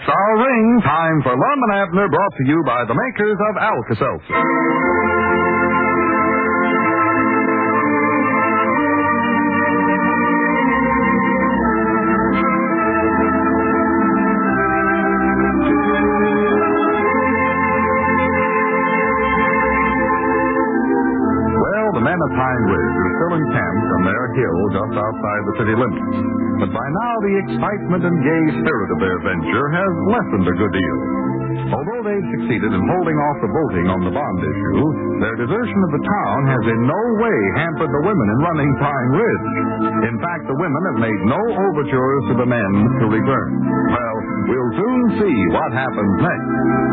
It's our ring. Time for Lum and Abner, brought to you by the makers of Alka-Seltzer. The men of Pine Ridge are still encamped on their hill just outside the city limits. But by now the excitement and gay spirit of their venture has lessened a good deal. Although they've succeeded in holding off the voting on the bond issue, their desertion of the town has in no way hampered the women in running Pine Ridge. In fact, the women have made no overtures to the men to return. Well, we'll soon see what happens next.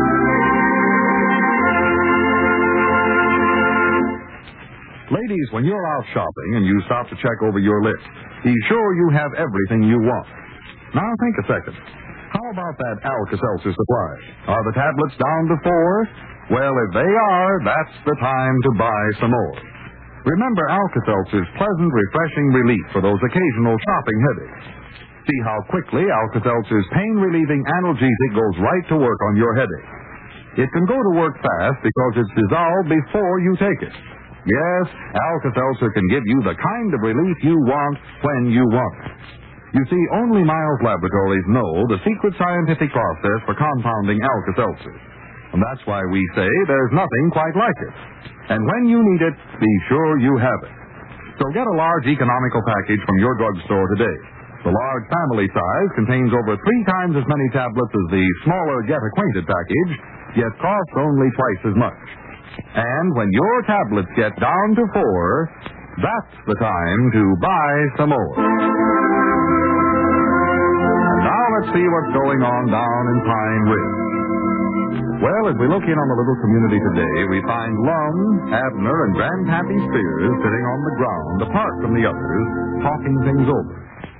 Ladies, when you're out shopping and you stop to check over your list, be sure you have everything you want. Now think a second. How about that Alka-Seltzer supply? Are the tablets down to 4? Well, if they are, that's the time to buy some more. Remember Alka-Seltzer's pleasant, refreshing relief for those occasional shopping headaches. See how quickly Alka-Seltzer's pain-relieving analgesic goes right to work on your headache. It can go to work fast because it's dissolved before you take it. Yes, Alka-Seltzer can give you the kind of relief you want when you want it. You see, only Miles Laboratories know the secret scientific process for compounding Alka-Seltzer. And that's why we say there's nothing quite like it. And when you need it, be sure you have it. So get a large economical package from your drugstore today. The large family size contains over 3 times as many tablets as the smaller Get Acquainted package, yet costs only twice as much. And when your tablets get down to 4, that's the time to buy some more. And now let's see what's going on down in Pine Ridge. Well, as we look in on the little community today, we find Lum, Abner, and Grandpappy Spears sitting on the ground, apart from the others, talking things over.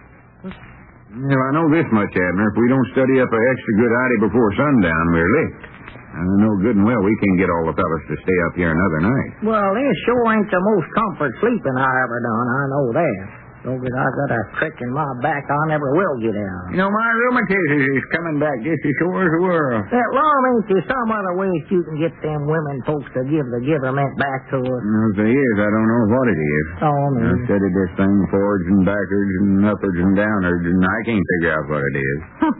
Well, I know this much, Abner. If we don't study up an extra good idea before sundown, we're licked. I know good and well we can get all the fellas to stay up here another night. Well, this sure ain't the most comfort sleeping I ever done. I know that. Though I've got a crick in my back, I never will get out. You know, my rheumatism is coming back just as sure as the world. That Lum, ain't there some other ways you can get them women folks to give the government back to us? If there is, I don't know what it is. Oh, man. I've studied this thing forwards and backwards and upwards and downwards, and I can't figure out what it is.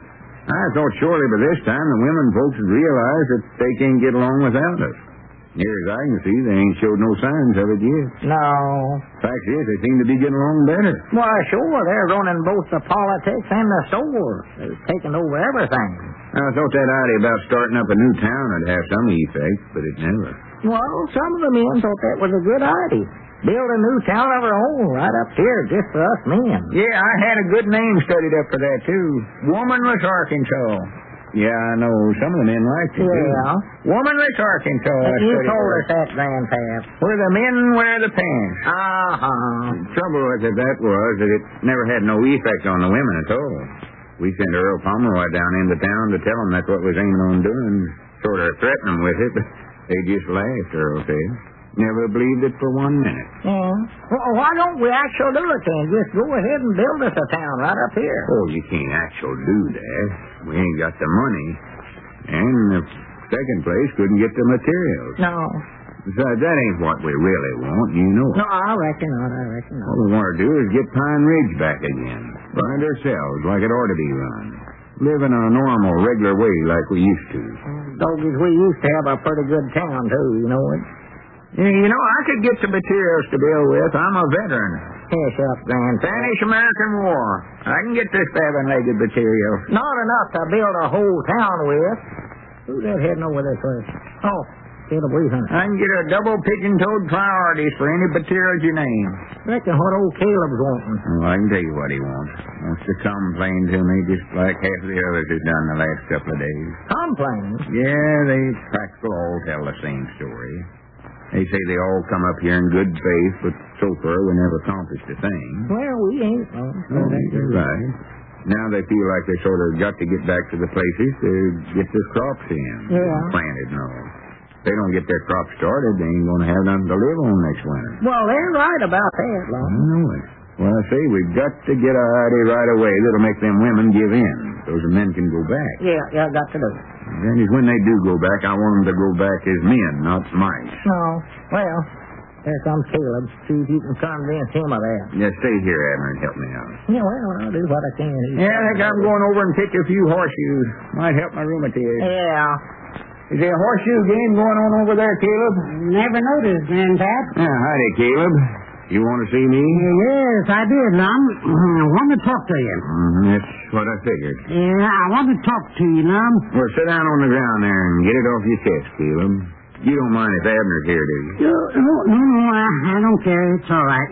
I thought surely by this time the women folks would realize that they can't get along without us. Near as I can see, they ain't showed no signs of it yet. No. Fact is, they seem to be getting along better. Why, sure, they're running both the politics and the store. They've taken over everything. I thought that idea about starting up a new town would have some effect, but it never. Well, some of the men thought that was a good idea. Build a new town of our own right up here just for us men. Yeah, I had a good name studied up for that, too. Womanless Arkansas. Yeah, I know. Some of the men liked it, Yeah. Womanless Arkansas. You told us that, Grandpap. Where the men wear the pants. Uh-huh. The trouble with it, that was that it never had no effect on the women at all. We sent Earl Pomeroy down into town to tell them that's what we was aiming on doing. Sort of threaten them with it, but they just laughed, Earl said. Never believed it for 1 minute. Yeah. Well, why don't we actually do it then? Just go ahead and build us a town right up here. Oh, you can't actually do that. We ain't got the money. And in the second place, couldn't get the materials. No. Besides, that ain't what we really want, you know. No, I reckon not. What we want to do is get Pine Ridge back again. Run it ourselves like it ought to be run. Live in a normal, regular way like we used to. Doggies, we used to have a pretty good town, too, you know it. You know, I could get some materials to build with. I'm a veteran. Yes, up, Grandpa. Spanish-American War. I can get this 7-legged material. Not enough to build a whole town with. Who's that heading over this way? Oh, Caleb Weaver. I can get a double pigeon-toed priorities for any materials you name. Reckon what old Caleb's wanting. Oh, I can tell you what he wants. Wants to complain to me just like half the others have done the last couple of days. Complain? Yeah, they practically all tell the same story. They say they all come up here in good faith, but so far we never accomplished a thing. Well, we ain't. Oh, you're right. Now they feel like they sort of got to get back to the places to get their crops in. Yeah. Planted and all. If they don't get their crops started, they ain't going to have nothing to live on next winter. Well, they're right about that, Lon. I know it. Well, I say we've got to get an idea right away that'll make them women give in, so so the men can go back. Yeah, got to do. That is, when they do go back, I want them to go back as men, not mice. No, well, here comes Caleb. See if you can convince him of that. Yeah, stay here, Abner, and help me out. Yeah, well, I'll do what I can. Yeah, I think I'm going over and pick a few horseshoes. Might help my rheumatiz. Yeah. Is there a horseshoe game going on over there, Caleb? Never noticed, Granddad. Howdy, Caleb. You want to see me? Yes, I did, Lum. I want to talk to you. That's what I figured. Yeah, I want to talk to you, Lum. Well, sit down on the ground there and get it off your chest, Caleb. You don't mind if Abner's here, do you? No, I don't care. It's all right.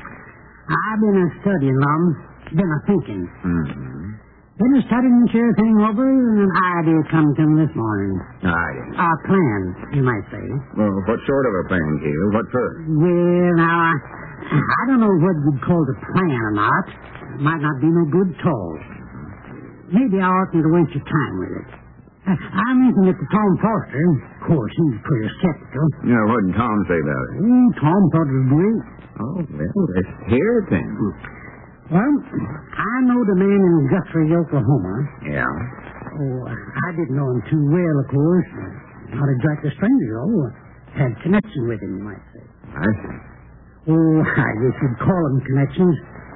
I've been studying, Lum. Been thinking. Mm-hmm. Been studying this here thing over, and an idea come to me this morning. Idea? A plan, you might say. Well, what sort of a plan, Caleb? What for? Well, now, I don't know what you'd call it a plan or not. It might not be no good at all. Maybe I oughtn't to waste your time with it. I mentioned it to Tom Foster. Of course, he's pretty skeptical. Yeah, what did Tom say about it? Tom thought it was great. Oh, well, let's hear it then. Well, I know the man in Guthrie, Oklahoma. Yeah? Oh, I didn't know him too well, of course. Not exactly a stranger, though. Had connection with him, you might say. I see. Oh, I guess you'd call them connections.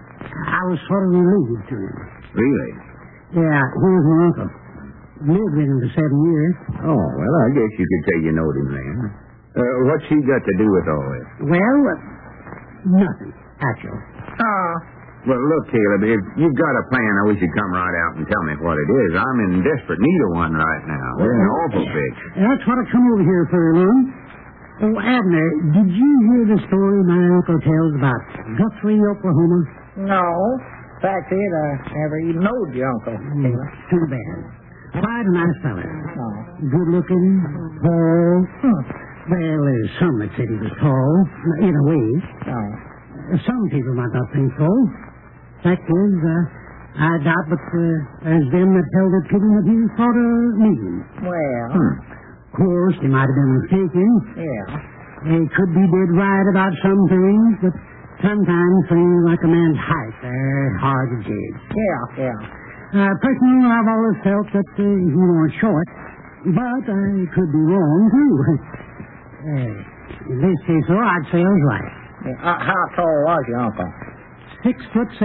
I was sort of related to him. Really? Yeah, he was my uncle. Lived with him for 7 years. Oh, well, I guess you could say you knowed him then. What's he got to do with all this? Well, nothing, actually. Well, look, Caleb, if you've got a plan, I wish you'd come right out and tell me what it is. I'm in desperate need of one right now. We're in an awful fix. That's what I come over here for, Lum. Oh, Abner, did you hear the story my uncle tells about Guthrie, Oklahoma? No. Fact is, I never even knowed your uncle. Too bad. Quite a nice fellow. Oh. Good looking, tall. Well, there's some that said he was tall, in a way. Oh. Some people might not think so. Fact is, I doubt, but there's them that held it to him that he thought a medium. Well. Of course, they might have been mistaken. Yeah. They could be dead right about some things, but sometimes things like a man's height, they're hard to judge. Yeah. Personally, I've always felt that he was short, but I could be wrong, too. In this case, though, I'd say I was right. How tall was your uncle? 6'7" 3/4".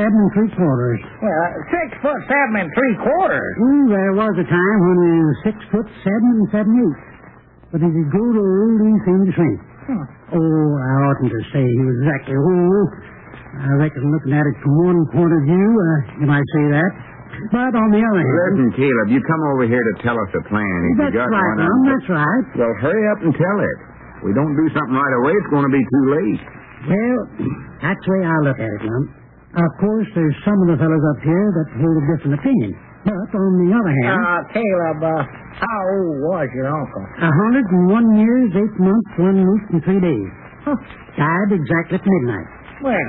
Well, 6'7" 3/4". There was a time when he was 6'7" 7/8". But as he grew old, he seemed to shrink. Oh, I oughtn't to say he was exactly old. I reckon looking at it from one point of view, you might say that. But on the other hand... Listen, Caleb, you come over here to tell us a plan. If you got right, one, Mom, that's right. Well, hurry up and tell it. If we don't do something right away, it's going to be too late. Well, that's the way I look at it, Mom. Of course, there's some of the fellows up here that hold a different opinion. But on the other hand... Caleb, how old was your uncle? 101 years, 8 months, 1 week, and 3 days. Died exactly at midnight. Well,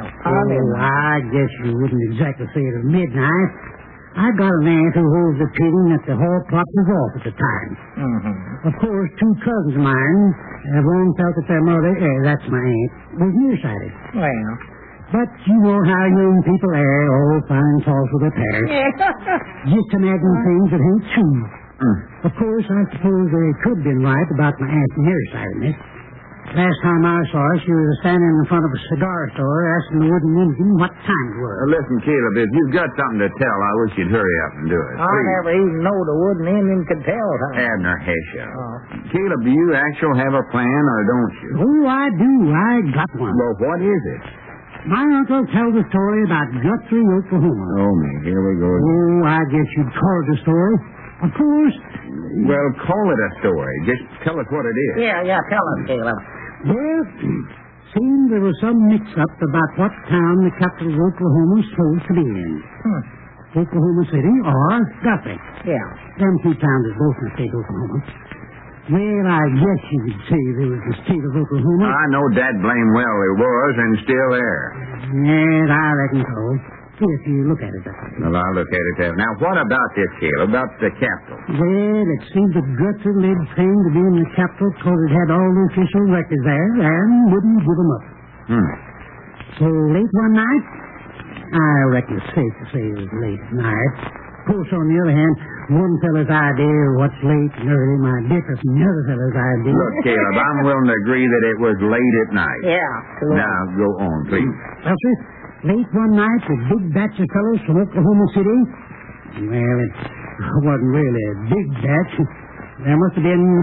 I guess you wouldn't exactly say it was midnight. I got an aunt who holds the opinion that the hall clock was off at the time. Mm-hmm. Of course, 2 cousins of mine have long felt that their mother, that's my aunt, was nearsighted. Well. But you know how young people are, all fine toss with their parents. Just imagine things that ain't true. Of course, I suppose they could have been right about my aunt's nearsightedness. Last time I saw her, she was standing in front of a cigar store asking the wooden engine what time it was. Listen, Caleb, if you've got something to tell, I wish you'd hurry up and do it. I never even know the wooden engine could tell time. Abner Hesha. Caleb, do you actually have a plan, or don't you? Oh, I do. I got one. Well, what is it? My uncle tells a story about Guthrie, Oklahoma. Oh, me, here we go. Oh, I guess you'd call it a story. Of course. Well, call it a story. Just tell us what it is. Yeah, tell us, Caleb. Well, seemed there was some mix-up about what town the capital of Oklahoma was supposed to be in. Oklahoma City or Guthrie. Yeah. Them 2 towns is both in the state of Oklahoma. Well, I guess you could say there was the state of Oklahoma. I know dad blame well it was and still there. Yes, I reckon so. If you look at it that way. Well, I'll look at it there. Now, what about this, Caleb, about the capital? Well, it seemed that Guthrie laid claim to be in the capital because it had all the official records there and wouldn't give them up. So late one night, I reckon it's safe to say it was late at night, Of course, on the other hand, one fella's idea of what's late and early might differ from the other fella's idea. Look, Caleb, I'm willing to agree that it was late at night. Yeah. Now, go on, please. Well, sir, late one night, a big batch of fellows from Oklahoma City. Well, it wasn't really a big batch. There must have been,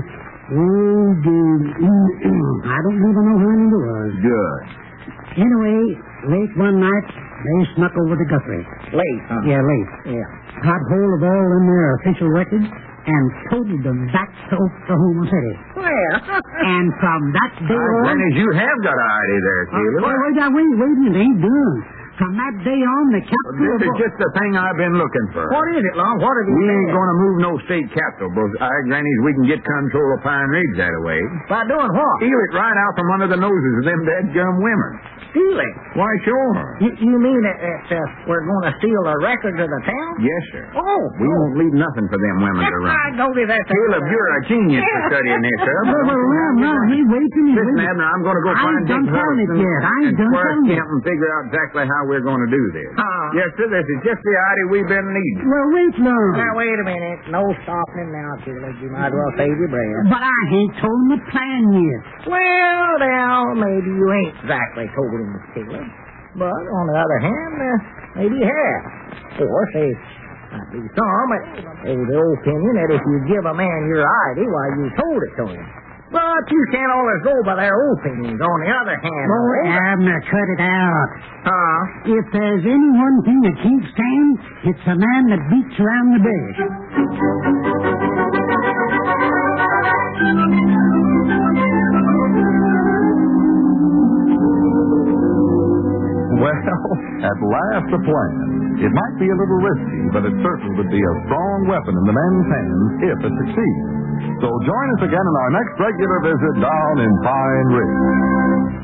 I don't even know how many there was. Good. Anyway, late one night, they snuck over to Guthrie. Late, huh? Yeah, late. Yeah. Got hold of all in their official records and toted them back to Oklahoma City. Well. And from that day on... Granny, you have got an idea there, Caleb. Wait a minute, it ain't done. From that day on, the capital... This is just the thing I've been looking for. What is it, Long? What have you We ain't said? going to move no state capital, but Grannies, we can get control of Pine Ridge that way. By doing what? Steal it right out from under the noses of them dadgum women. Steal it? Why, sure. You mean that we're going to steal the records of the town? Yes, sir. Oh. We won't leave nothing for them women to run. I noticed that. Caleb, you're a genius for studying this, sir. Well, hey, wait a minute. Listen, Abner, I'm going to go I find ain't Dick done telling it Huddleston yet. I ain't and done Square telling it. Camp and figure out exactly how we're going to do this. Yes, sir, this is just the idea we've been needing. Well, wait long. Now, wait a minute. No stopping now, Caleb. You might as well save your breath. But I ain't told him the plan yet. Well, now, maybe you ain't exactly told him, Caleb. But, on the other hand, maybe you have. Of course, there might be some that hold the opinion that if you give a man your idea, why, you told it to him. But you can't always go by their opinions. On the other hand... Oh, Abner, cut it out. Huh? If there's any one thing that keeps stand, it's a man that beats around the bush. Well, at last a plan. It might be a little risky, but it certainly would be a strong weapon in the men's hands if it succeeds. So join us again in our next regular visit down in Pine Ridge.